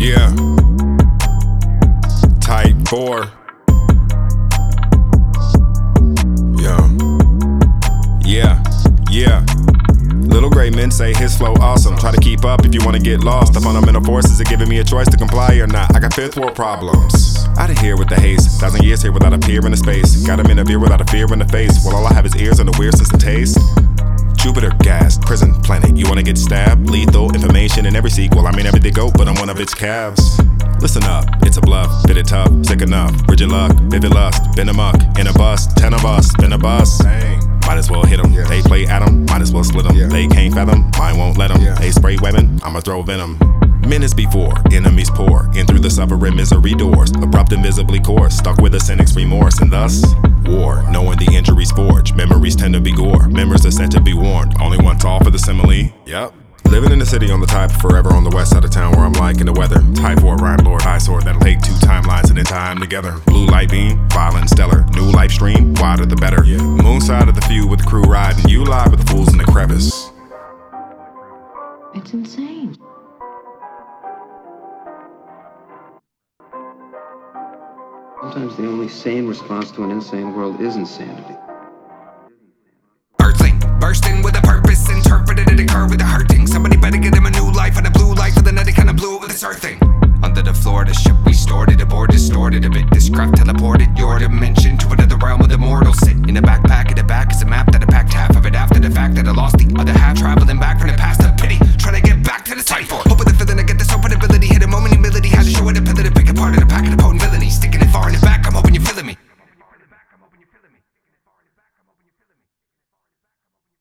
Yeah. Type 4. Yeah. Little gray men say his flow awesome. Try to keep up if you wanna get lost. The fundamental forces are giving me a choice to comply or not. I got fifth world problems. Out of here with the haze. 1,000 years here without a peer in the space. Got him in a beer without a fear in the face. Well, all I have is ears and a weird sense of taste. Jupiter, gas, prison, planet. You wanna get stabbed? Lethal information in every sequel. I may never dig out, but I'm one of its calves. Listen up, it's a bluff, bit it tough, sick enough. Rigid luck, vivid lust, been amuck, in a bus, 10 of us, been a bus. Might as well hit them. They play at 'em, might as well split them. They can't fathom, mine won't let them. They spray weapon, I'ma throw venom. Minutes before, enemies pour in through the suffering misery doors. Abrupt invisibly course, stuck with a cynic's remorse, and thus war. Knowing the injuries forge, memories tend to be gore. Memories are said to be warned. Only one tall for the simile. Yep. Living in the city on the type, forever on the west side of town where I'm like in the weather. Type 4 rhyme lord, high sword that'll take 2 timelines and then tie 'em together. Blue light beam, violent stellar. New life stream, wider the better. Moon side of the feud with the crew riding. You live with the fools in the crevice. It's insane. Sometimes the only sane response to an insane world is insanity.